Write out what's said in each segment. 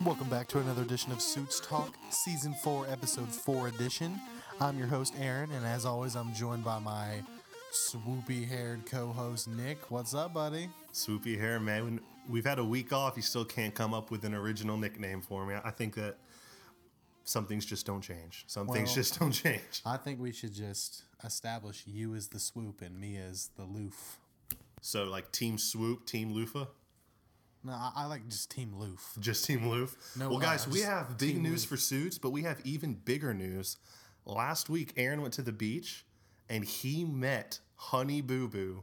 Welcome back to another edition of Suits Talk, Season 4, Episode 4 edition. I'm your host, Aaron, and as always, I'm joined by my swoopy-haired co-host, Nick. What's up, buddy? Swoopy hair, man. We've had a week off. You still can't come up with an original nickname for me. I think that some things just don't change. Things just don't change. I think we should just establish you as the swoop and me as the loof. So, like, Team Swoop, Team Loofah? No, I like just Team Loof. Just Team Loof? No, well, guys, we have big Team news Loof. for Suits, but we have even bigger news. Last week, Aaron went to the beach, and he met Honey Boo Boo,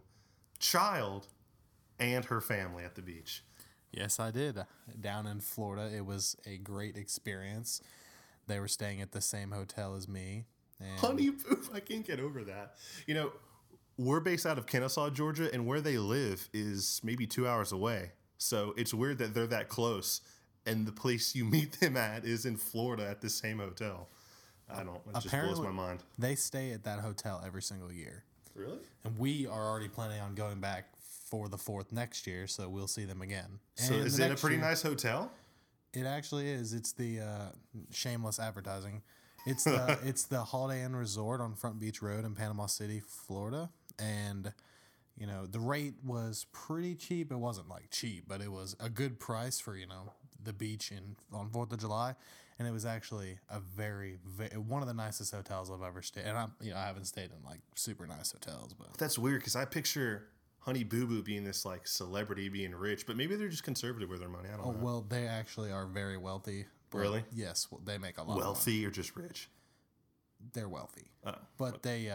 child, and her family at the beach. Yes, I did. Down in Florida, it was a great experience. They were staying at the same hotel as me. And Honey Boo, I can't get over that. You know, we're based out of Kennesaw, Georgia, and where they live is maybe 2 hours away. So it's weird that they're that close, and the place you meet them at is in Florida at the same hotel. It just blows my mind. They stay at that hotel every single year. Really? And we are already planning on going back for the 4th next year, so we'll see them again. So And is the it a next pretty year- nice hotel? It actually is. It's the shameless advertising. It's the Holiday Inn Resort on Front Beach Road in Panama City, Florida. And, you know, the rate was pretty cheap. It wasn't like cheap, but it was a good price for, you know, the beach on 4th of July. And it was actually a very, one of the nicest hotels I've ever stayed. And I haven't stayed in like super nice hotels, but That's weird because I picture Honey Boo Boo being this like celebrity, being rich, but maybe they're just conservative with their money. I don't know. well, they actually are very wealthy. But Really? Yes, well, they make a lot of money. Wealthy or just rich? They're wealthy. Oh, But they,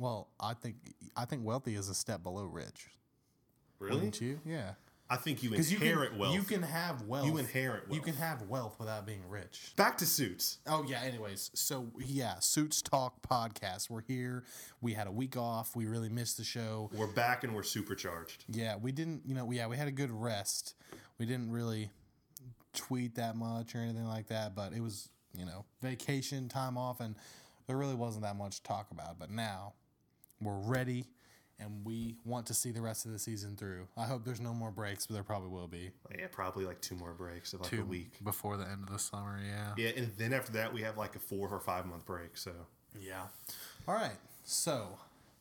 I think wealthy is a step below rich. really? Wouldn't you? Yeah. I think you Because inherit wealth. You can have wealth. You inherit wealth. You can have wealth without being rich. Back to Suits. Oh yeah. Anyways, so yeah, Suits Talk podcast. We're here. We had a week off. We really missed the show. We're back and we're supercharged. Yeah, we didn't. We had a good rest. We didn't really tweet that much or anything like that. But it was vacation time off, and there really wasn't that much to talk about. But now we're ready. And we want to see the rest of the season through. I hope there's no more breaks, but there probably will be. Yeah, probably like 2 more breaks of like a week. Before the end of the summer, yeah. Yeah, and then after that, we have like a 4 or 5 month break. So Yeah. All right. So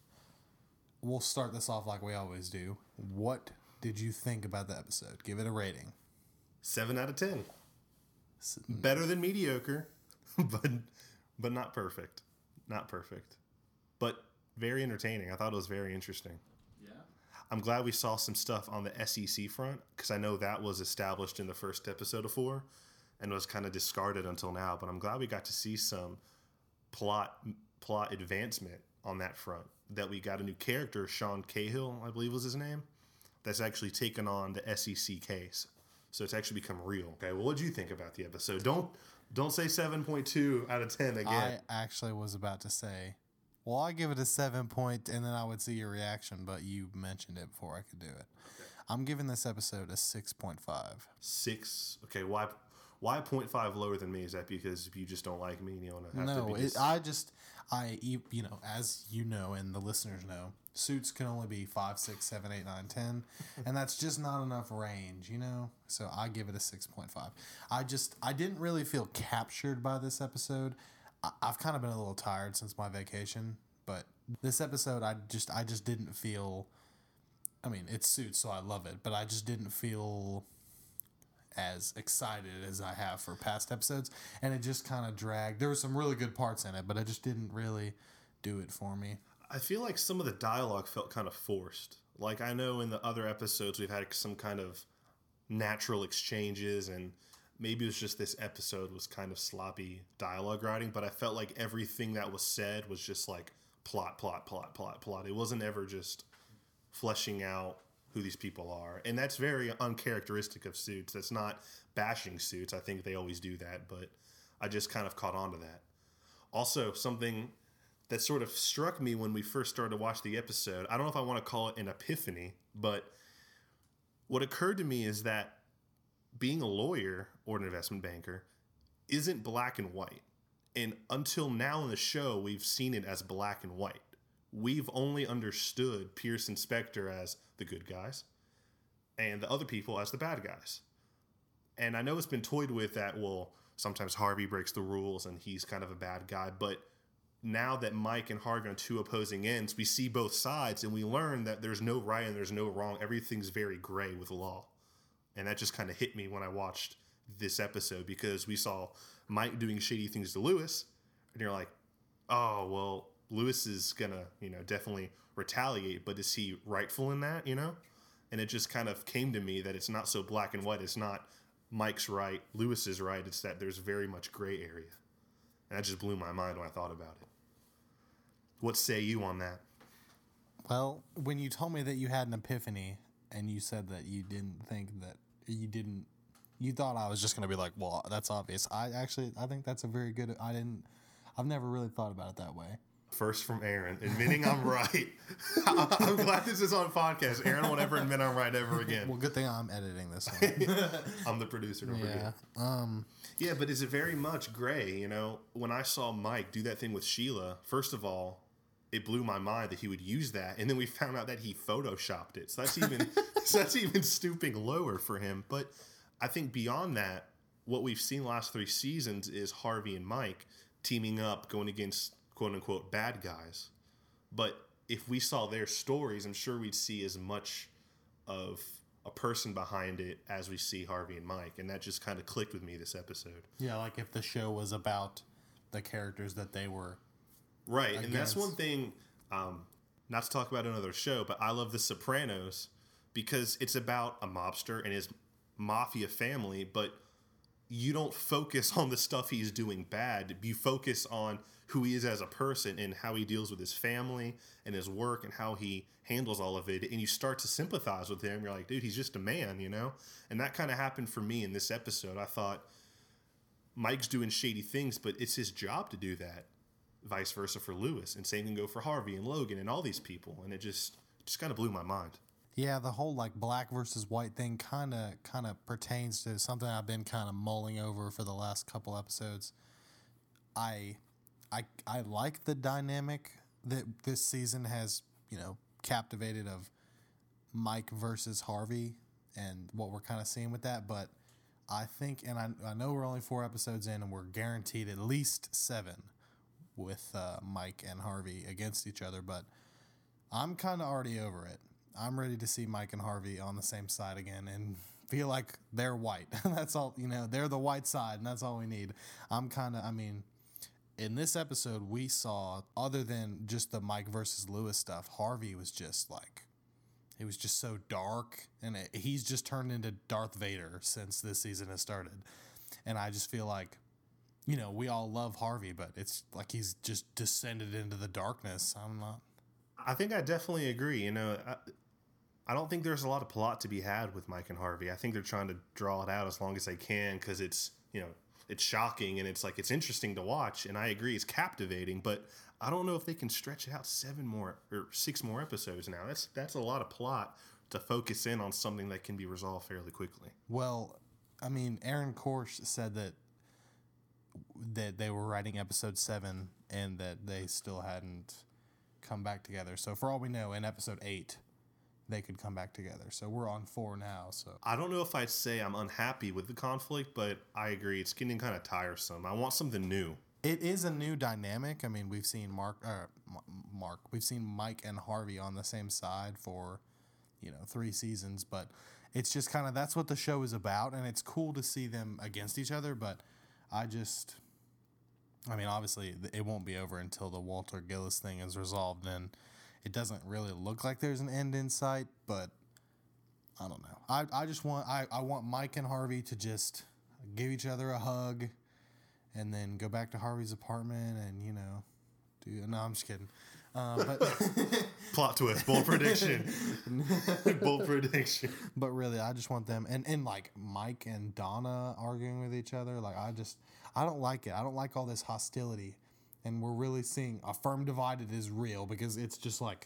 we'll start this off like we always do. What did you think about the episode? Give it a rating. 7 out of 10. Better than mediocre, but not perfect. Not perfect. But very entertaining. I thought it was very interesting. Yeah. I'm glad we saw some stuff on the SEC front because I know that was established in the first episode of 4 and was kind of discarded until now. But I'm glad we got to see some plot advancement on that front. That we got a new character, Sean Cahill, I believe was his name, that's actually taken on the SEC case. So it's actually become real. Okay, well, what did you think about the episode? Don't say 7.2 out of 10 again. I actually was about to say, well, I give it a 7 point, and then I would see your reaction, but you mentioned it before I could do it. Okay. I'm giving this episode a 6.5. 6. Okay, why 0.5 lower than me? Is that because you just don't like me and you want to have No, to be as you know, and the listeners know, Suits can only be 5, 6, 7, 8, 9, 10, and that's just not enough range, So I give it a 6.5. I didn't really feel captured by this episode. I've kind of been a little tired since my vacation, but this episode, I just didn't feel. I mean, it's Suits, so I love it, but I just didn't feel as excited as I have for past episodes, and it just kind of dragged. There were some really good parts in it, but it just didn't really do it for me. I feel like some of the dialogue felt kind of forced. Like, I know in the other episodes we've had some kind of natural exchanges, and maybe it was just this episode was kind of sloppy dialogue writing, but I felt like everything that was said was just like plot. It wasn't ever just fleshing out who these people are. And that's very uncharacteristic of Suits. That's not bashing Suits. I think they always do that, but I just kind of caught on to that. Also, something that sort of struck me when we first started to watch the episode, I don't know if I want to call it an epiphany, but what occurred to me is that being a lawyer or an investment banker isn't black and white. And until now in the show, we've seen it as black and white. We've only understood Pierce and Spectre as the good guys and the other people as the bad guys. And I know it's been toyed with that, well, sometimes Harvey breaks the rules and he's kind of a bad guy. But now that Mike and Harvey are on two opposing ends, we see both sides and we learn that there's no right and there's no wrong. Everything's very gray with law. And that just kind of hit me when I watched this episode, because we saw Mike doing shady things to Lewis. And you're like, oh, well, Lewis is going to, definitely retaliate. But is he rightful in that, And it just kind of came to me that it's not so black and white. It's not Mike's right, Lewis is right. It's that there's very much gray area. And that just blew my mind when I thought about it. What say you on that? Well, when you told me that you had an epiphany and you said that you didn't think that you thought I was just going to be like, well, that's obvious. I think that's a very good, I've never really thought about it that way. First from Aaron, admitting I'm right. I'm glad this is on podcast. Aaron won't ever admit I'm right ever again. Well, good thing I'm editing this one. I'm the producer, don't forget. Yeah, but is it very much gray? When I saw Mike do that thing with Sheila, first of all, it blew my mind that he would use that, and then we found out that he photoshopped it. So that's even stooping lower for him. But I think beyond that, what we've seen the last 3 seasons is Harvey and Mike teaming up, going against quote unquote bad guys. But if we saw their stories, I'm sure we'd see as much of a person behind it as we see Harvey and Mike. And that just kind of clicked with me this episode. Yeah, like if the show was about the characters that they were. Right. And that's one thing, not to talk about another show, but I love The Sopranos because it's about a mobster and his mafia family, but you don't focus on the stuff he's doing bad. You focus on who he is as a person and how he deals with his family and his work and how he handles all of it. And you start to sympathize with him. You're like, dude, he's just a man, And that kind of happened for me in this episode. I thought Mike's doing shady things, but it's his job to do that. Vice versa for Lewis. And same can go for Harvey and Logan and all these people. And it just kind of blew my mind. Yeah, the whole like black versus white thing kind of pertains to something I've been kind of mulling over for the last couple episodes. I like the dynamic that this season has, captivated of Mike versus Harvey and what we're kind of seeing with that. But I think, and I know we're only 4 episodes in and we're guaranteed at least 7 with Mike and Harvey against each other. But I'm kind of already over it. I'm ready to see Mike and Harvey on the same side again and feel like they're white. That's all, they're the white side and that's all we need. In this episode we saw, other than just the Mike versus Lewis stuff, Harvey was just like, it was just so dark and he's just turned into Darth Vader since this season has started. And I just feel like, we all love Harvey, but it's like he's just descended into the darkness. I think I definitely agree. I don't think there's a lot of plot to be had with Mike and Harvey. I think they're trying to draw it out as long as they can because it's, it's shocking and it's like it's interesting to watch. And I agree, it's captivating, but I don't know if they can stretch it out 7 more or 6 more episodes now. That's a lot of plot to focus in on something that can be resolved fairly quickly. Well, Aaron Korsh said that they were writing episode 7 and that they still hadn't come back together. So for all we know, in episode 8, they could come back together. So we're on 4 now. So I don't know if I'd say I'm unhappy with the conflict, but I agree. It's getting kind of tiresome. I want something new. It is a new dynamic. We've seen we've seen Mike and Harvey on the same side for, 3 seasons, but it's just kind of, that's what the show is about. And it's cool to see them against each other. But obviously it won't be over until the Walter Gillis thing is resolved. And it doesn't really look like there's an end in sight, but I don't know. I want Mike and Harvey to just give each other a hug and then go back to Harvey's apartment and, no, I'm just kidding. But plot twist, bold prediction. Bold prediction. But really, I just want them and like Mike and Donna arguing with each other. Like I don't like it. I don't like all this hostility. And we're really seeing a firm divided is real because it's just like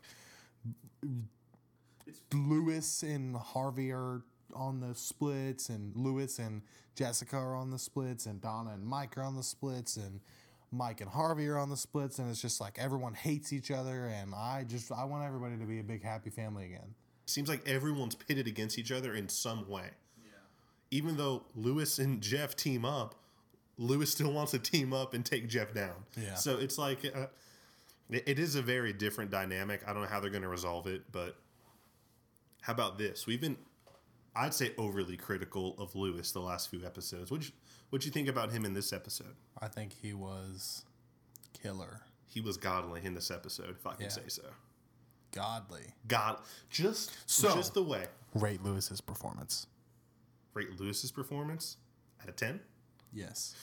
Lewis and Harvey are on the splits and Lewis and Jessica are on the splits and Donna and Mike are on the splits and Mike and Harvey are on the splits. And it's just like everyone hates each other. And I want everybody to be a big happy family again. Seems like everyone's pitted against each other in some way. even though Lewis and Jeff team up, Lewis still wants to team up and take Jeff down. Yeah. So it's like, it is a very different dynamic. I don't know how they're going to resolve it, but how about this? We've been, I'd say, overly critical of Lewis the last few episodes. What'd you think about him in this episode? I think he was killer. He was godly in this episode, if I can say so. Godly. Just the way. Rate Lewis's performance. Rate Lewis's performance out of 10? Yes.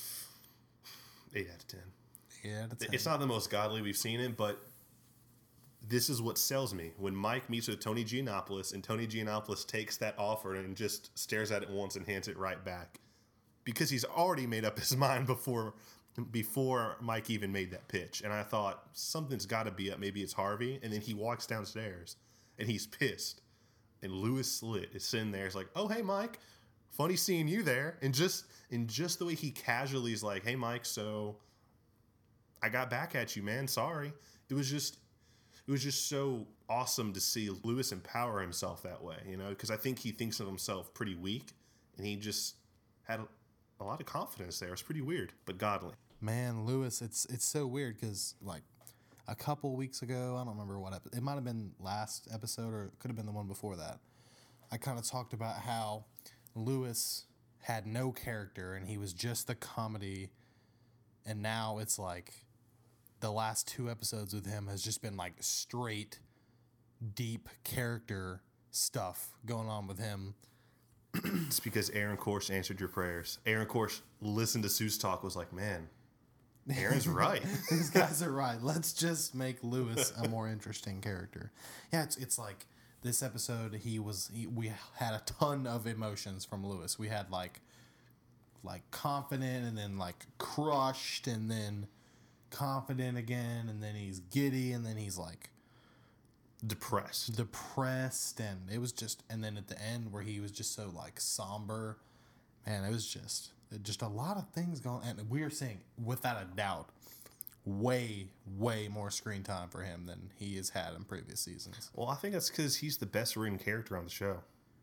8 out of 10. 8 out of 10. It's not the most godly we've seen him, but this is what sells me. When Mike meets with Tony Giannopoulos and Tony Giannopoulos takes that offer and just stares at it once and hands it right back. Because he's already made up his mind before Mike even made that pitch. And I thought, something's got to be up. Maybe it's Harvey. And then he walks downstairs and he's pissed. And Lewis Litt is sitting there. It's like, oh, hey, Mike. Funny seeing you there. And just the way he casually is like, hey, Mike, so I got back at you, man. Sorry. It was just so awesome to see Lewis empower himself that way, you know, because I think he thinks of himself pretty weak, and he just had a lot of confidence there. It's pretty weird, but godly. Man, Lewis, it's so weird because, like, a couple weeks ago, I don't remember what episode, it might have been last episode or it could have been the one before that, I kind of talked about how Lewis had no character and he was just the comedy, and now it's like the last 2 episodes with him has just been like straight, deep character stuff going on with him. It's because Aaron Korsh answered your prayers. Aaron Korsh listened to Sue's talk, was like, man, Aaron's right. These guys are right. Let's just make Lewis a more interesting character. Yeah, it's like this episode, we had a ton of emotions from Lewis. We had like confident and then like crushed and then confident again, and then he's giddy, and then he's like depressed, and it was just, and then at the end where he was just so like somber, man, it was just a lot of things going, and we are seeing without a doubt way more screen time for him than he has had in previous seasons. Well, I think that's because he's the best written character on the show.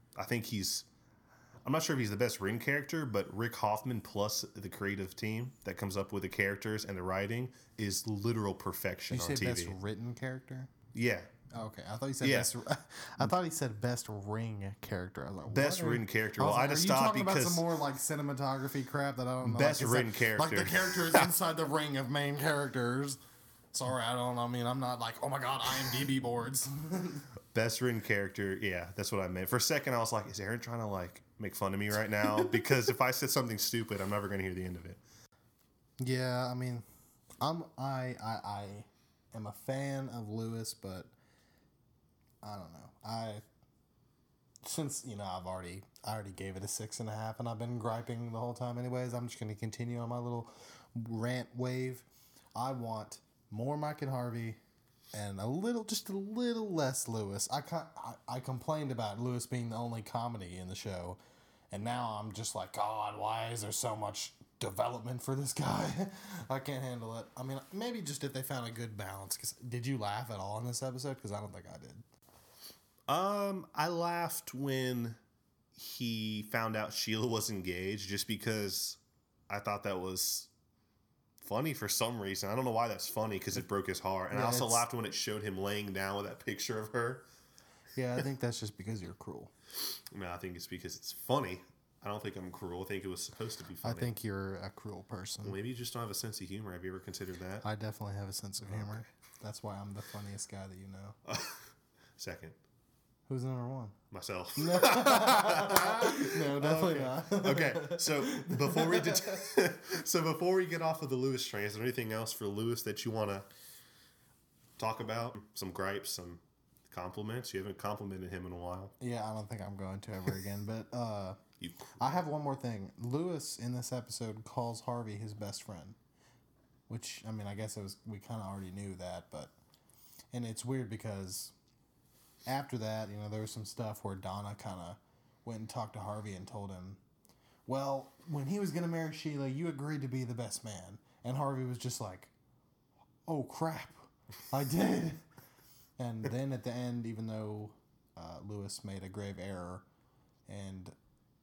I'm not sure if he's the best written character, but Rick Hoffman plus the creative team that comes up with the characters and the writing is literal perfection on TV. You say best written character? Yeah. Oh, okay, I thought you said best. I thought he said best ring character. I was like, best written character. Well, I just stopped because are you talking about some more like cinematography crap that I don't know? Best written character, like the character is inside the ring of main characters. Sorry, I mean, I'm not like, oh my god, IMDb boards. Best written character, yeah, that's what I meant. For a second, I was like, is Aaron trying to like make fun of me right now? Because if I said something stupid, I'm never going to hear the end of it. Yeah, I mean, I am a fan of Lewis, but I don't know. Since I already gave it a 6.5, and I've been griping the whole time. Anyways, I'm just going to continue on my little rant wave. I want more Mike and Harvey, and just a little less Lewis. I complained about Lewis being the only comedy in the show, and now I'm just like, God, why is there so much development for this guy? I can't handle it. I mean, maybe just if they found a good balance. Cause did you laugh at all in this episode? Because I don't think I did. I laughed when he found out Sheila was engaged, just because I thought that was funny for some reason. I don't know why that's funny, because it broke his heart. And I also laughed when it showed him laying down with that picture of her. Yeah, I think that's just because you're cruel. No, I think it's because it's funny. I don't think I'm cruel. I think it was supposed to be funny. I think you're a cruel person. Well, maybe you just don't have a sense of humor. Have you ever considered that? I definitely have a sense of humor. Okay. That's why I'm the funniest guy that you know. Second. Who's number 1? Myself. No, definitely not. Okay, so before we get off of the Lewis train, is there anything else for Lewis that you want to talk about? Some gripes, some compliments? You haven't complimented him in a while. Yeah, I don't think I'm going to ever again. But I have one more thing. Lewis in this episode calls Harvey his best friend, which, I mean, I guess we kind of already knew that, and it's weird because after that, there was some stuff where Donna kind of went and talked to Harvey and told him, well, when he was going to marry Sheila, you agreed to be the best man. And Harvey was just like, oh, crap, I did. And then at the end, even though Lewis made a grave error and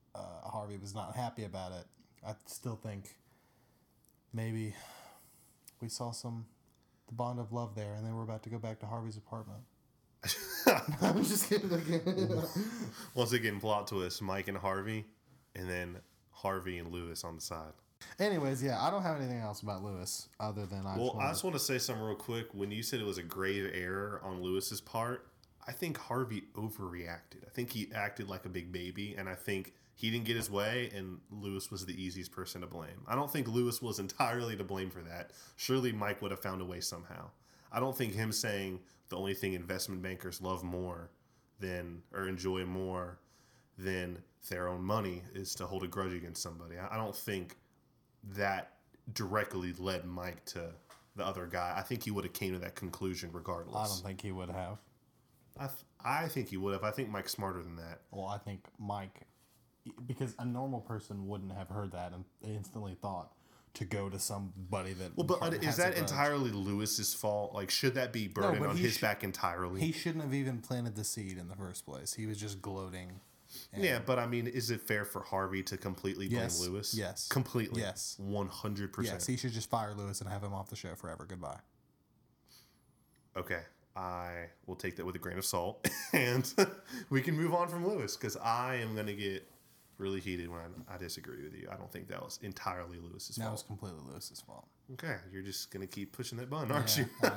Harvey was not happy about it. I still think maybe we saw the bond of love there, and they were about to go back to Harvey's apartment. I'm just kidding. Once again, plot twist: Mike and Harvey, and then Harvey and Lewis on the side. Anyways, yeah, I don't have anything else about Lewis other than I just want to say something real quick. When you said it was a grave error on Lewis's part, I think Harvey overreacted. I think he acted like a big baby, and I think he didn't get his way, and Lewis was the easiest person to blame. I don't think Lewis was entirely to blame for that. Surely Mike would have found a way somehow. I don't think him saying the only thing investment bankers love more than, or enjoy more than their own money is to hold a grudge against somebody. I don't think that directly led Mike to the other guy. I think he would have came to that conclusion regardless. I don't think he would have. I think he would have. I think Mike's smarter than that. Well, I think Mike, because a normal person wouldn't have heard that and instantly thought to go to somebody that. Well, but is that entirely Lewis's fault? Like, should that be burdened on his back entirely? He shouldn't have even planted the seed in the first place. He was just gloating. Yeah, but I mean, is it fair for Harvey to completely blame Lewis? Yes. Completely? Yes. 100%. Yes, he should just fire Lewis and have him off the show forever. Goodbye. Okay. I will take that with a grain of salt, and we can move on from Lewis, because I am going to get really heated when I disagree with you. I don't think that was entirely Lewis's fault. That was completely Lewis's fault. Okay, you're just going to keep pushing that button, aren't you? I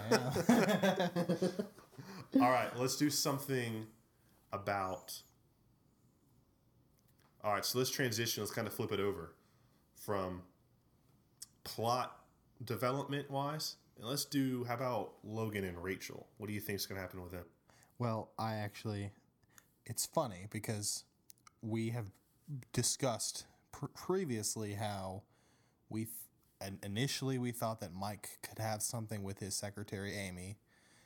am. All right, let's do something about... All right, so let's transition. Let's kind of flip it over from plot development-wise. And let's do, how about Logan and Rachel? What do you think is going to happen with them? Well, it's funny because we have discussed previously how initially we thought that Mike could have something with his secretary, Amy,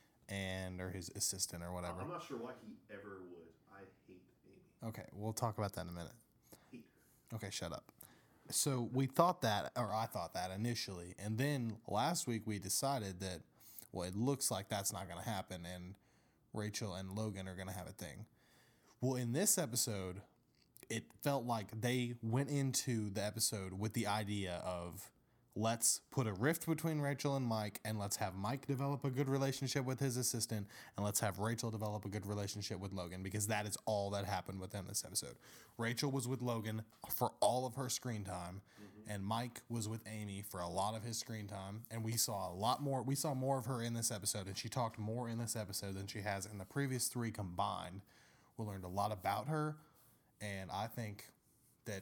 or his assistant or whatever. I'm not sure why he ever would. I hate Amy. Okay, we'll talk about that in a minute. Okay, shut up. So we thought that, or I thought that initially, and then last week we decided that, well, it looks like that's not going to happen, and Rachel and Logan are going to have a thing. Well, in this episode, it felt like they went into the episode with the idea of, let's put a rift between Rachel and Mike, and let's have Mike develop a good relationship with his assistant, and let's have Rachel develop a good relationship with Logan, because that is all that happened with them this episode. Rachel was with Logan for all of her screen time, and Mike was with Amy for a lot of his screen time, and we saw more of her in this episode, and she talked more in this episode than she has in the previous three combined. We learned a lot about her, and I think that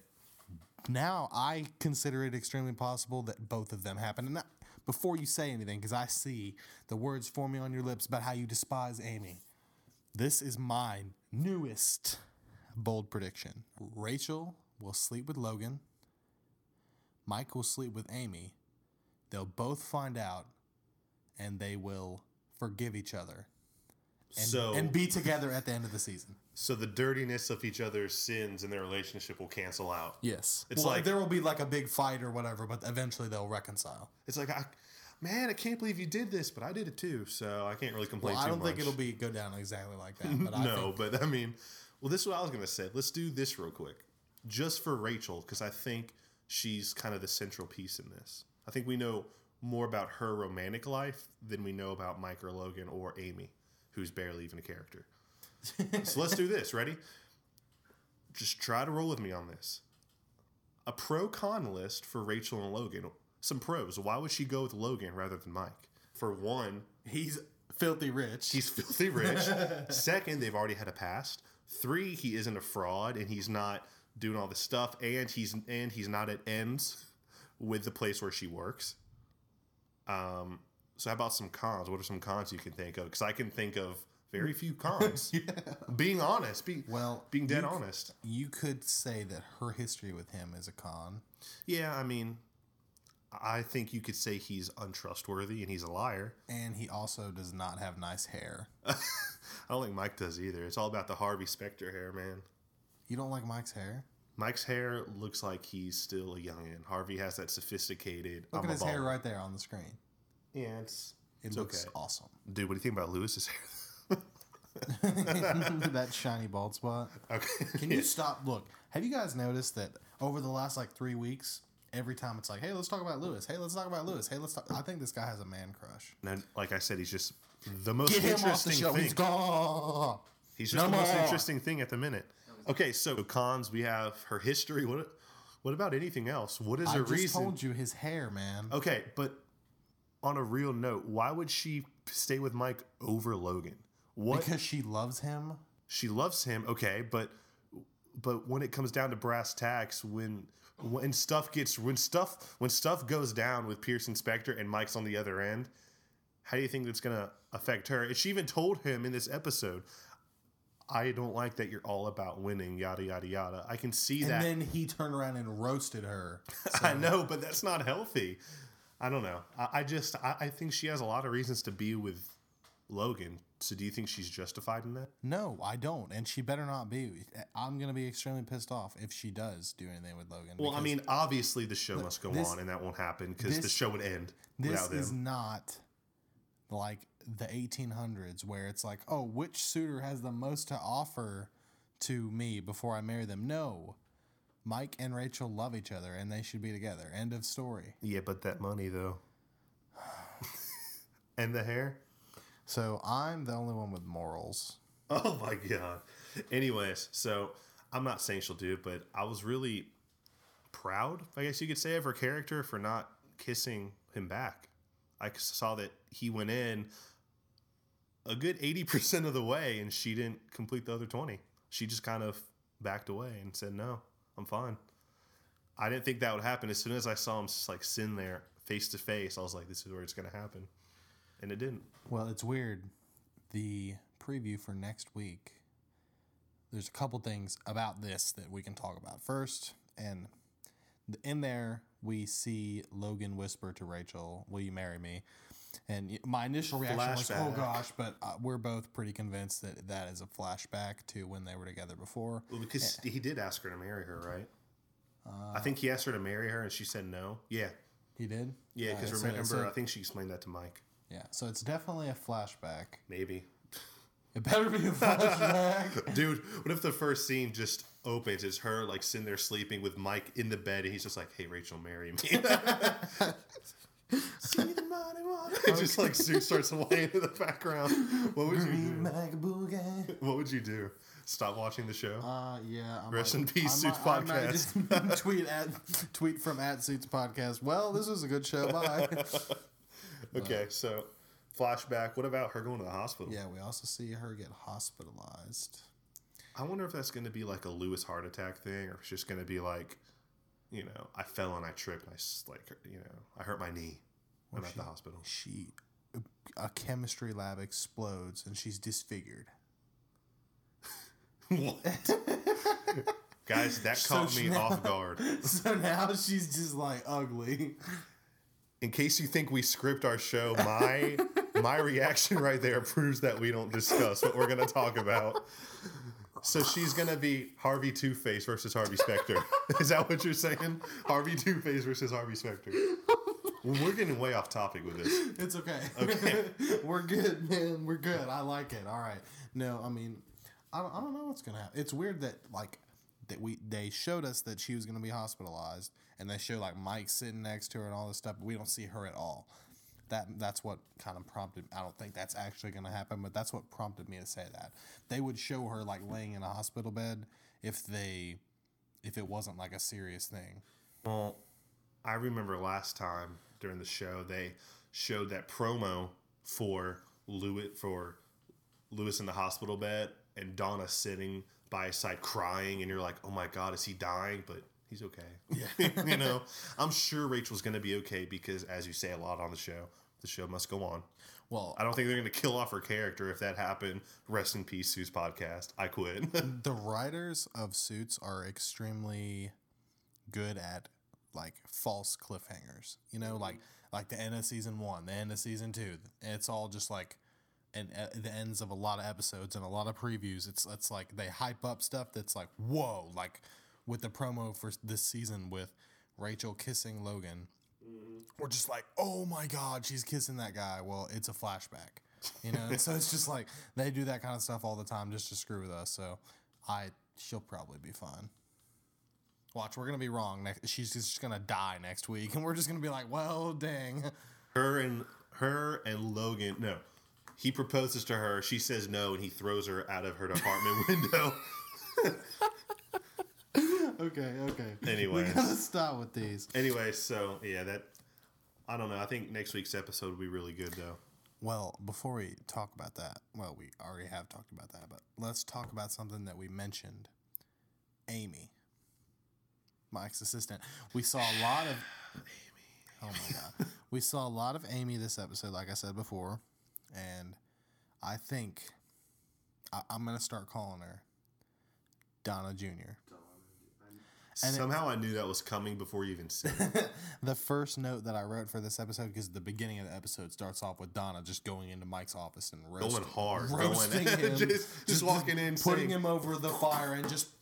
now I consider it extremely possible that both of them happen. And before you say anything, because I see the words forming on your lips about how you despise Amy, this is my newest bold prediction. Rachel will sleep with Logan. Mike will sleep with Amy. They'll both find out, and they will forgive each other and be together at the end of the season. So the dirtiness of each other's sins in their relationship will cancel out. Yes. It's like there will be like a big fight or whatever, but eventually they'll reconcile. It's like, I can't believe you did this, but I did it too, so I can't really complain too much. I don't think it'll go down exactly like that. But well, this is what I was going to say. Let's do this real quick. Just for Rachel, because I think she's kind of the central piece in this. I think we know more about her romantic life than we know about Mike or Logan or Amy, who's barely even a character. So let's do this. Ready? Just try to roll with me on this. A pro-con list for Rachel and Logan. Some pros. Why would she go with Logan rather than Mike? For one, he's filthy rich. He's filthy rich. Second, they've already had a past. 3, he isn't a fraud and he's not doing all this stuff, and he's not at ends with the place where she works. So how about some cons? What are some cons you can think of? Because I can think of very few cons. Yeah. Being honest. Being dead honest. You could say that her history with him is a con. Yeah, I mean, I think you could say he's untrustworthy and he's a liar. And he also does not have nice hair. I don't think Mike does either. It's all about the Harvey Specter hair, man. You don't like Mike's hair? Mike's hair looks like he's still a youngin'. Harvey has that sophisticated... Look at his hair right there on the screen. Yeah, it looks awesome. Dude, what do you think about Lewis's hair? That shiny bald spot. Okay. Can you stop? Look, have you guys noticed that over the last like 3 weeks, every time it's like, hey, let's talk about Lewis. Hey, let's talk about Lewis. Hey, let's talk. I think this guy has a man crush. And like I said, he's just the most Get him off the interesting show. thing. He's gone. He's just the most interesting thing at the minute. Okay, so cons, we have her history. What about anything else? What is I her just reason? told you his hair, man. Okay, but on a real note, why would she stay with Mike over Logan? What? Because she loves him. She loves him, okay, but when it comes down to brass tacks, when stuff goes down with Pearson Spector and Mike's on the other end, how do you think that's gonna affect her? And she even told him in this episode, I don't like that you're all about winning, yada yada yada. I can see that. And then he turned around and roasted her. I know, but that's not healthy. I don't know. I think she has a lot of reasons to be with Logan. So do you think she's justified in that? No, I don't. And she better not be. I'm going to be extremely pissed off if she does do anything with Logan. Well, I mean, obviously the show must go on and that won't happen because the show would end without them. This is not like the 1800s where it's like, oh, which suitor has the most to offer to me before I marry them? No. Mike and Rachel love each other and they should be together. End of story. Yeah, but that money though. And the hair? So I'm the only one with morals. Oh my God. Anyways, so I'm not saying she'll do it, but I was really proud, I guess you could say, of her character for not kissing him back. I saw that he went in a good 80% of the way and she didn't complete the other 20. She just kind of backed away and said, no, I'm fine. I didn't think that would happen. As soon as I saw him just like sitting there face to face, I was like, this is where it's going to happen. And it didn't. Well, it's weird. The preview for next week, there's a couple things about this that we can talk about. First, and in there, we see Logan whisper to Rachel, will you marry me? And my initial reaction was, oh gosh, but we're both pretty convinced that that is a flashback to when they were together before. Well, because he did ask her to marry her, right? I think he asked her to marry her and she said no. Yeah. He did? Yeah, because remember, I think she explained that to Mike. Yeah, so it's definitely a flashback. Maybe. It better be a flashback. Dude, what if the first scene just opens, it's her like sitting there sleeping with Mike in the bed and he's just like, hey, Rachel, marry me. See the money. It just like Sue starts playing in the background. What would you do? What would you do? Stop watching the show? Yeah. Rest in peace, Suits Podcast. I might just tweet from @Suits Podcast. Well, this was a good show. Bye. Okay, so flashback. What about her going to the hospital? Yeah, we also see her get hospitalized. I wonder if that's going to be like a Lewis heart attack thing, or if it's just going to be like, you know, I fell and I tripped. I hurt my knee. I'm at the hospital. A chemistry lab explodes and she's disfigured. What? Guys, that caught me off guard. So now she's just like ugly. In case you think we script our show, my reaction right there proves that we don't discuss what we're going to talk about. So she's going to be Harvey Two-Face versus Harvey Specter. Is that what you're saying? Harvey Two-Face versus Harvey Specter. Well, we're getting way off topic with this. It's okay. Okay. We're good, man. We're good. I like it. All right. No, I mean, I don't know what's going to happen. It's weird that, like, they showed us that she was going to be hospitalized, and they show like Mike sitting next to her and all this stuff, but we don't see her at all. That's what kind of prompted. I don't think that's actually going to happen, but that's what prompted me to say that. They would show her like laying in a hospital bed if it wasn't like a serious thing. Well, I remember last time during the show they showed that promo for Lewis in the hospital bed and Donna sitting by his side crying, and you're like, oh my God, is he dying? But he's okay. Yeah. You know, I'm sure Rachel's going to be okay because, as you say a lot on the show must go on. Well, I don't think they're going to kill off her character if that happened. Rest in peace, Suits Podcast. I quit. The writers of Suits are extremely good at like false cliffhangers. You know, like the end of season 1, the end of season 2. It's all just like. And at the ends of a lot of episodes and a lot of previews, it's like they hype up stuff that's like, whoa, like with the promo for this season with Rachel kissing Logan. Mm-hmm. We're just like, oh my God, she's kissing that guy. Well, it's a flashback. You know, and so it's just like they do that kind of stuff all the time just to screw with us. So she'll probably be fine. Watch, we're gonna be wrong. She's just gonna die next week, and we're just gonna be like, well, dang. Her and Logan. No, he proposes to her. She says no, and he throws her out of her apartment window. Okay. Anyway, we gotta stop with these. Anyway, so yeah, I don't know. I think next week's episode will be really good, though. Well, before we talk about that, well, we already have talked about that, but let's talk about something that we mentioned. Amy, Mike's assistant. We saw a lot of Amy. Oh my God. We saw a lot of Amy this episode, like I said before, and I think I'm going to start calling her Donna Jr. And somehow I knew that was coming before you even said it. The first note that I wrote for this episode, because the beginning of the episode starts off with Donna just going into Mike's office and roasting him, just walking in, putting him over the fire, and just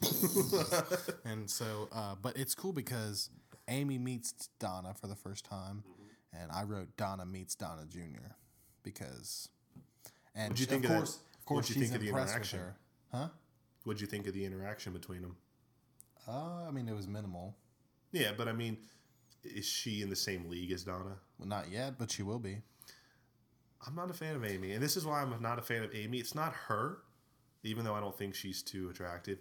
and so. But it's cool because Amy meets Donna for the first time, and I wrote Donna meets Donna Jr. because. And what'd you think of course, she's impressed with her, huh? What'd you think of the interaction between them? I mean, it was minimal. Yeah, but I mean, is she in the same league as Donna? Well, not yet, but she will be. I'm not a fan of Amy, and this is why I'm not a fan of Amy. It's not her, even though I don't think she's too attractive.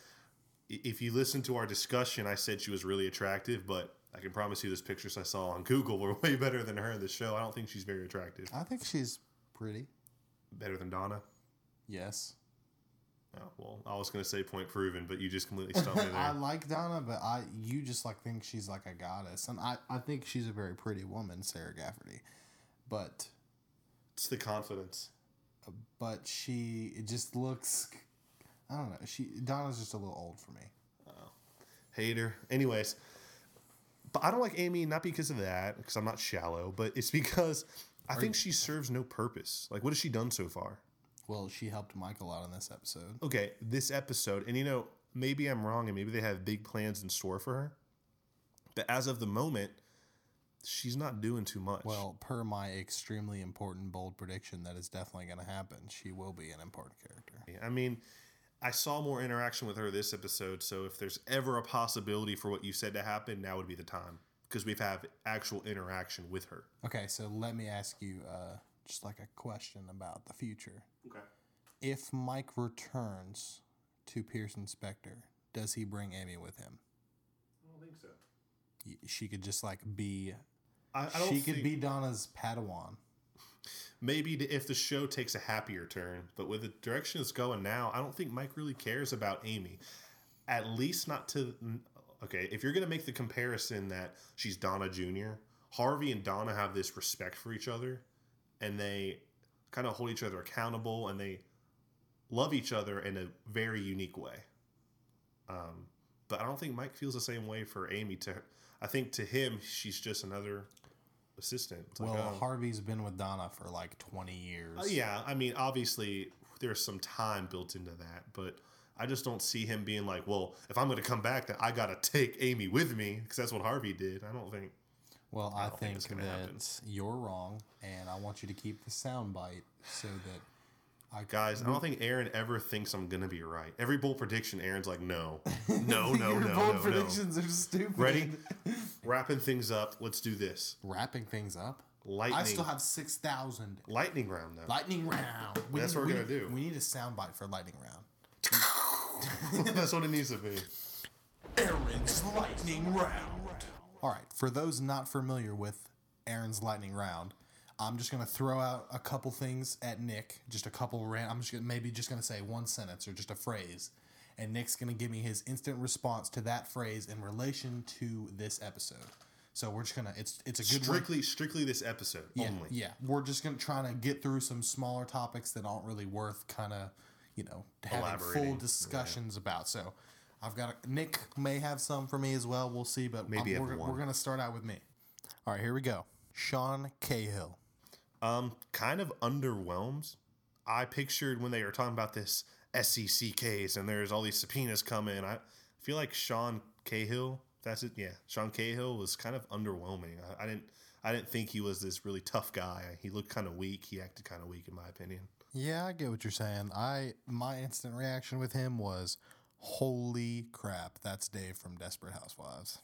If you listen to our discussion, I said she was really attractive, but I can promise you this pictures I saw on Google were way better than her in the show. I don't think she's very attractive. I think she's pretty. Better than Donna? Yes. Oh, well, I was going to say point proven, but you just completely stumped me there. I like Donna, but you just like think she's like a goddess. And I think she's a very pretty woman, Sarah Gafferty. But it's the confidence. But it just looks, I don't know. Donna's just a little old for me. Oh, hater. Anyways, but I don't like Amy, not because of that, because I'm not shallow, but it's because I think she serves no purpose. Like, what has she done so far? Well, she helped Mike a lot in this episode. Okay, this episode, and maybe I'm wrong, and maybe they have big plans in store for her. But as of the moment, she's not doing too much. Well, per my extremely important, bold prediction, that is definitely going to happen. She will be an important character. I mean, I saw more interaction with her this episode, so if there's ever a possibility for what you said to happen, now would be the time. Because we've had actual interaction with her. Okay, so let me ask you just like a question about the future. Okay. If Mike returns to Pearson Spector, does he bring Amy with him? I don't think so. She could just like be. She could be Donna's Padawan. Maybe if the show takes a happier turn, but with the direction it's going now, I don't think Mike really cares about Amy. At least not to. Okay, if you're going to make the comparison that she's Donna Jr., Harvey and Donna have this respect for each other, and they kind of hold each other accountable, and they love each other in a very unique way. But I don't think Mike feels the same way for Amy. I think to him, she's just another assistant. It's Harvey's been with Donna for like 20 years. Yeah, I mean, obviously, there's some time built into that, but I just don't see him being like, well, if I'm going to come back, then I got to take Amy with me, because that's what Harvey did. I don't think. Well, I think that you're wrong, and I want you to keep the soundbite so that Guys, I don't think Aaron ever thinks I'm going to be right. Every bold prediction, Aaron's like, no. Bold predictions are stupid. Ready? Wrapping things up. Let's do this. Wrapping things up? Lightning. I still have 6,000. Lightning round, though. Lightning round. That's what we're going to do. We need a soundbite for lightning round. That's what it needs to be. Aaron's lightning round. All right. For those not familiar with Aaron's lightning round, I'm just going to throw out a couple things at Nick. Just a couple I'm just going to say one sentence or just a phrase. And Nick's going to give me his instant response to that phrase in relation to this episode. So we're just going to, it's a good Strictly this episode only. Yeah. We're just going to try to get through some smaller topics that aren't really worth kind of, having full discussions about. So Nick may have some for me as well. We'll see, but maybe we're going to start out with me. All right, here we go. Sean Cahill. Kind of underwhelmed. I pictured when they were talking about this SEC case and there's all these subpoenas coming, I feel like Sean Cahill That's it. Yeah, Sean Cahill was kind of underwhelming. I didn't think he was this really tough guy. He looked kind of weak. He acted kind of weak, in my opinion. Yeah, I get what you're saying. My instant reaction with him was, holy crap, that's Dave from Desperate Housewives.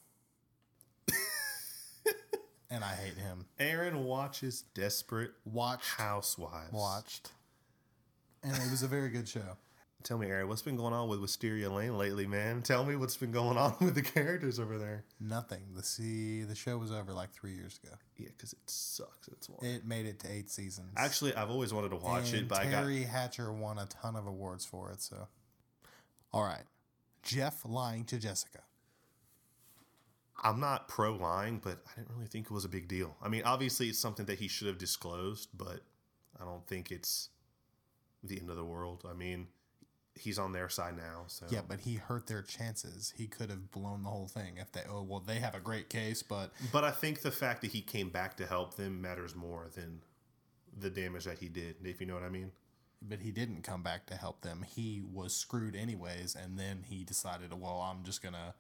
And I hate him. Aaron watches Desperate Housewives. Watched. And it was a very good show. Tell me, Aaron, what's been going on with Wisteria Lane lately, man? Tell me what's been going on with the characters over there. Nothing. The show was over like 3 years ago. Yeah, because it sucks. It made it to 8 seasons. Actually, I've always wanted to watch it, but Terry Hatcher won a ton of awards for it. So, all right, Jeff lying to Jessica. I'm not pro lying, but I didn't really think it was a big deal. I mean, obviously, it's something that he should have disclosed, but I don't think it's the end of the world. I mean, he's on their side now. So yeah, but he hurt their chances. He could have blown the whole thing if they have a great case, but I think the fact that he came back to help them matters more than the damage that he did, if you know what I mean. But he didn't come back to help them. He was screwed anyways, and then he decided, well, I'm just gonna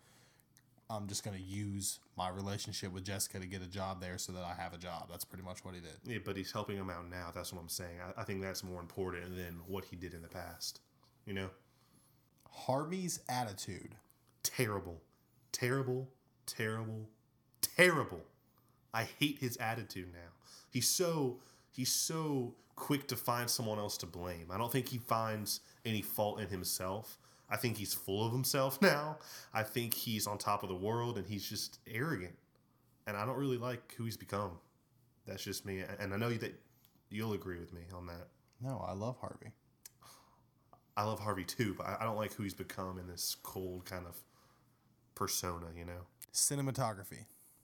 use my relationship with Jessica to get a job there so that I have a job. That's pretty much what he did. Yeah, but he's helping him out now. That's what I'm saying. I think that's more important than what he did in the past. You know? Harvey's attitude. Terrible. Terrible. Terrible. Terrible. I hate his attitude now. He's so quick to find someone else to blame. I don't think he finds any fault in himself. I think he's full of himself now. I think he's on top of the world and he's just arrogant. And I don't really like who he's become. That's just me. And I know that you'll agree with me on that. No, I love Harvey. I love Harvey too, but I don't like who he's become in this cold kind of persona, you know? Cinematography.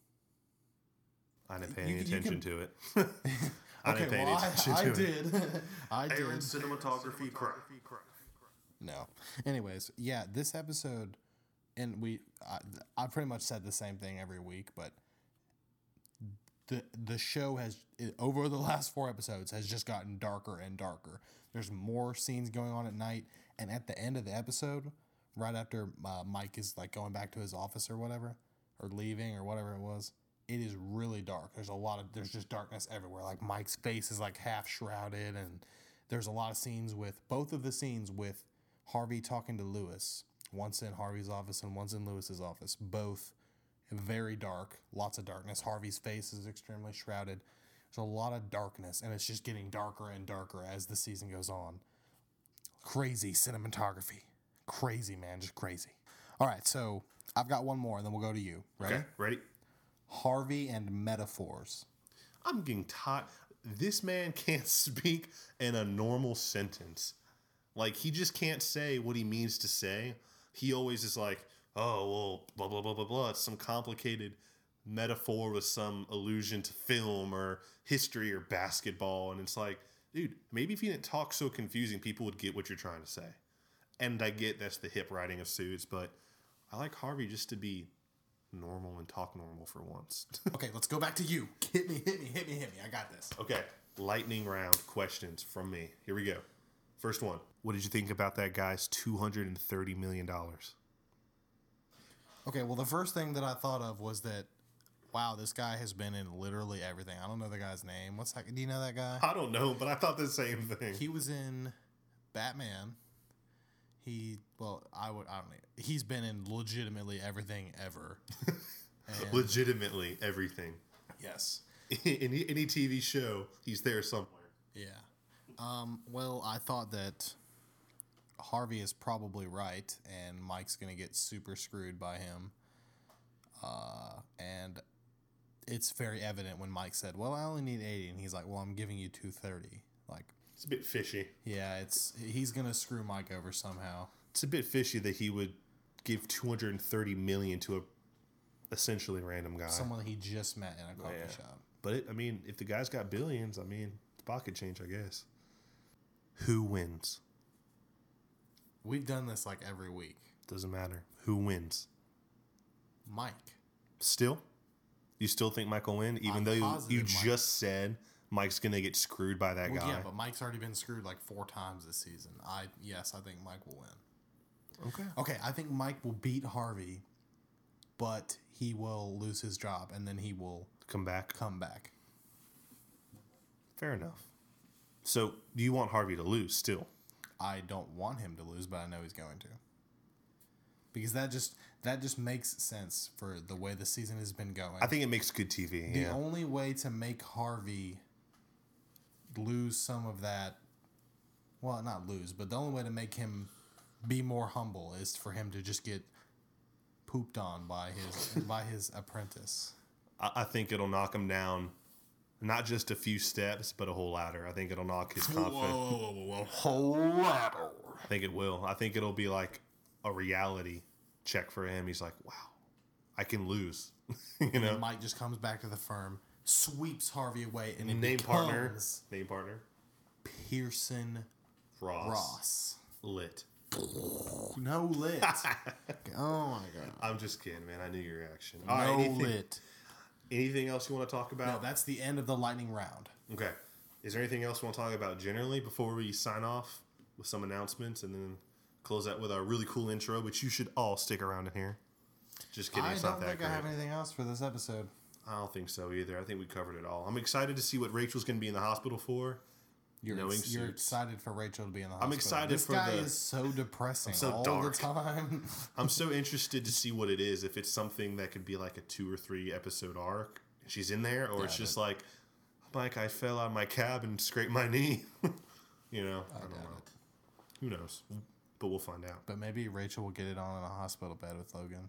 I didn't pay any attention to it. I didn't pay any attention to it. I did. Aaron's cinematography crap. No. Anyways, yeah, this episode, and I pretty much said the same thing every week, but the show has, over the last 4 episodes, has just gotten darker and darker. There's more scenes going on at night, and at the end of the episode, right after Mike is like going back to his office or whatever, or leaving or whatever it was, it is really dark. There's just darkness everywhere. Like Mike's face is like half shrouded, and there's a lot of scenes both of the scenes with Harvey talking to Lewis, once in Harvey's office and once in Lewis's office, both very dark, lots of darkness. Harvey's face is extremely shrouded. There's a lot of darkness, and it's just getting darker and darker as the season goes on. Crazy cinematography. Crazy, man, just crazy. All right, so I've got one more, and then we'll go to you. Ready? Okay, ready? Harvey and metaphors. I'm getting tired. This man can't speak in a normal sentence. Like, he just can't say what he means to say. He always is like, oh, well, blah, blah, blah, blah, blah. It's some complicated metaphor with some allusion to film or history or basketball. And it's like, dude, maybe if you didn't talk so confusing, people would get what you're trying to say. And I get that's the hip writing of Suits, but I like Harvey just to be normal and talk normal for once. Okay, let's go back to you. Hit me. I got this. Okay, lightning round questions from me. Here we go. First one. What did you think about that guy's $230 million? Okay, well, the first thing that I thought of was that, wow, this guy has been in literally everything. I don't know the guy's name. What's that? Do you know that guy? I don't know, but I thought the same thing. He was in Batman. I don't know. He's been in legitimately everything ever. Legitimately everything. Yes. Any TV show, he's there somewhere. Yeah. Well, I thought that Harvey is probably right, and Mike's going to get super screwed by him. And it's very evident when Mike said, well, I only need 80, and he's like, well, I'm giving you 230. Like, it's a bit fishy. Yeah, he's going to screw Mike over somehow. It's a bit fishy that he would give $230 million to a essentially random guy. Someone he just met in a coffee shop. But, if the guy's got billions, it's pocket change, I guess. Who wins? We've done this like every week. Doesn't matter. Who wins? Mike. Still? You still think Mike will win? Even though you just said Mike's going to get screwed by that guy. Yeah, but Mike's already been screwed like 4 times this season. I think Mike will win. Okay. I think Mike will beat Harvey but he will lose his job, and then he will Come back. come back. Fair enough. So, do you want Harvey to lose still? I don't want him to lose, but I know he's going to. Because that just makes sense for the way the season has been going. I think it makes good TV. The only way to make Harvey lose some of that, well, not lose, but the only way to make him be more humble is for him to just get pooped on by his apprentice. I think it'll knock him down, not just a few steps, but a whole ladder. I think it'll knock his confidence. Whoa. Whole ladder. I think it will. I think it'll be like a reality check for him. He's like, wow, I can lose. You know? Mike just comes back to the firm, sweeps Harvey away, and Name partner. Pearson Ross. Lit. No lit. Oh my god. I'm just kidding, man. I knew your reaction. No lit. Anything else you want to talk about? No, that's the end of the lightning round. Okay. Is there anything else you want to talk about generally before we sign off with some announcements and then close out with our really cool intro, which you should all stick around in here? Just kidding. I don't think I have anything else for this episode. I don't think so either. I think we covered it all. I'm excited to see what Rachel's going to be in the hospital for. You're excited for Rachel to be in the hospital. I'm excited this guy is so depressing all dark. The time. I'm so interested to see what it is. If it's something that could be like a 2 or 3 episode arc, she's in there, or it's just like, Mike, I fell out of my cab and scraped my knee. You know, I don't know. Who knows? But we'll find out. But maybe Rachel will get it on in a hospital bed with Logan.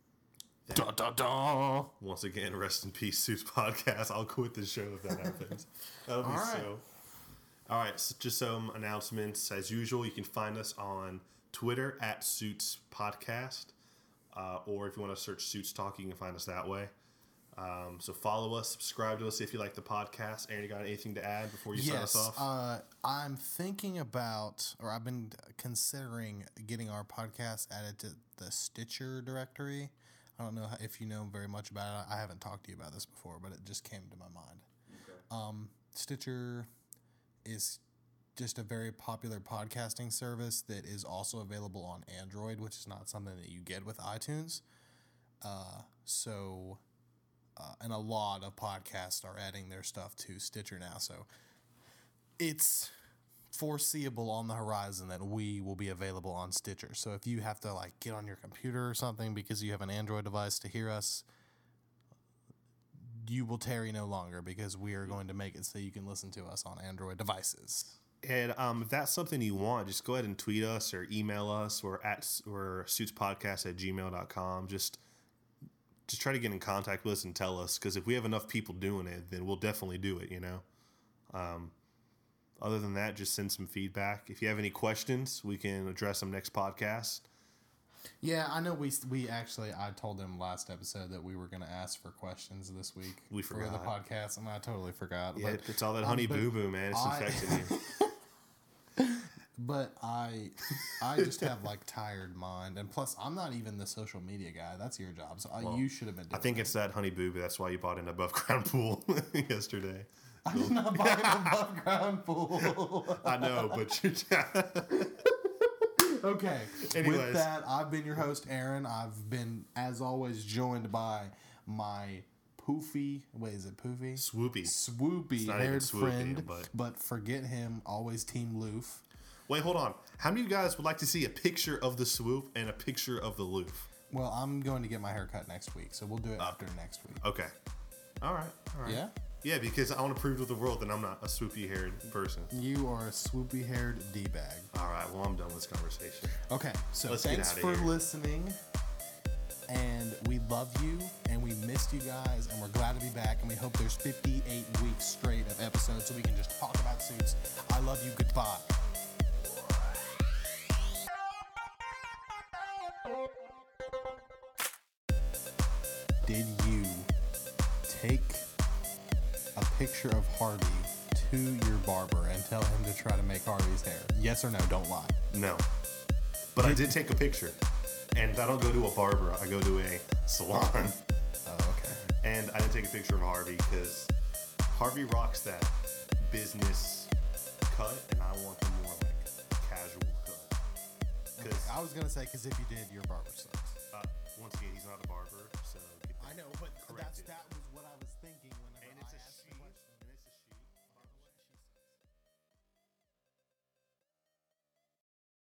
Once again, rest in peace, Suits Podcast. I'll quit the show if that happens. That'll be so. All right, so just some announcements. As usual, you can find us on Twitter at Suits Podcast, or if you want to search Suits Talk, you can find us that way. So follow us, subscribe to us if you like the podcast. Aaron, you got anything to add before you sign us off? I'm thinking about, or I've been considering getting our podcast added to the Stitcher directory. I don't know if you know very much about it. I haven't talked to you about this before, but it just came to my mind. Okay. Stitcher is just a very popular podcasting service that is also available on Android, which is not something that you get with iTunes. And a lot of podcasts are adding their stuff to Stitcher now. So it's foreseeable on the horizon that we will be available on Stitcher. So if you have to like get on your computer or something because you have an Android device to hear us, you will tarry no longer, because we are going to make it so you can listen to us on Android devices. And if that's something you want, just go ahead and tweet us or email us. We're suitspodcast@gmail.com. Just try to get in contact with us and tell us, because if we have enough people doing it, then we'll definitely do it, you know? Other than that, just send some feedback. If you have any questions, we can address them next podcast. Yeah, I know we actually, I told them last episode that we were going to ask for questions this week for the podcast, and I totally forgot. Yeah, it's all that honey boo-boo, man. It's infected you. But I just have like tired mind, and plus I'm not even the social media guy. That's your job, so you should have been doing I think it's that honey boo-boo. That's why you bought an above ground pool yesterday. I did not buy an above ground pool. I know, but okay. Anyways. With that, I've been your host, Aaron. I've been, as always, joined by my poofy, is it poofy? Swoopy haired friend. But forget him, always Team Loof. Wait, hold on. How many of you guys would like to see a picture of the swoop and a picture of the loof? Well, I'm going to get my hair cut next week, so we'll do it after next week. Okay. All right. Yeah? Yeah, because I want to prove to the world that I'm not a swoopy-haired person. You are a swoopy-haired D-bag. All right, well, I'm done with this conversation. Okay, so thanks for listening, and we love you, and we missed you guys, and we're glad to be back, and we hope there's 58 weeks straight of episodes so we can just talk about Suits. I love you. Goodbye. Did you take a picture of Harvey to your barber and tell him to try to make Harvey's hair? Yes or no? Don't lie. No. But I did take a picture. And I don't go to a barber. I go to a salon. Oh, okay. And I didn't take a picture of Harvey because Harvey rocks that business cut, and I want the more like casual cut. Okay, I was going to say, because if you did, your barber sucks. Once again, he's not a barber, so I know, but corrected. that was